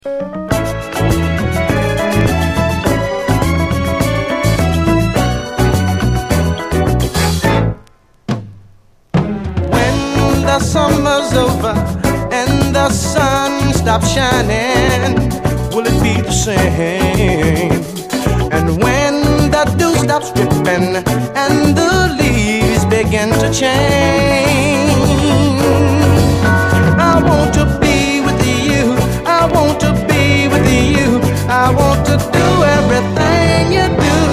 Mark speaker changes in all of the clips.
Speaker 1: When the summer's over and the sun stops shining, will it be the same? And when the dew stops dripping and the leaves begin to change, I want to be with you, I want to be with you, I want to do everything you do.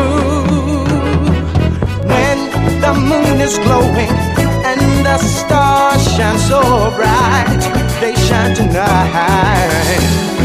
Speaker 1: When the moon is glowing and the stars shine so bright, they shine tonight.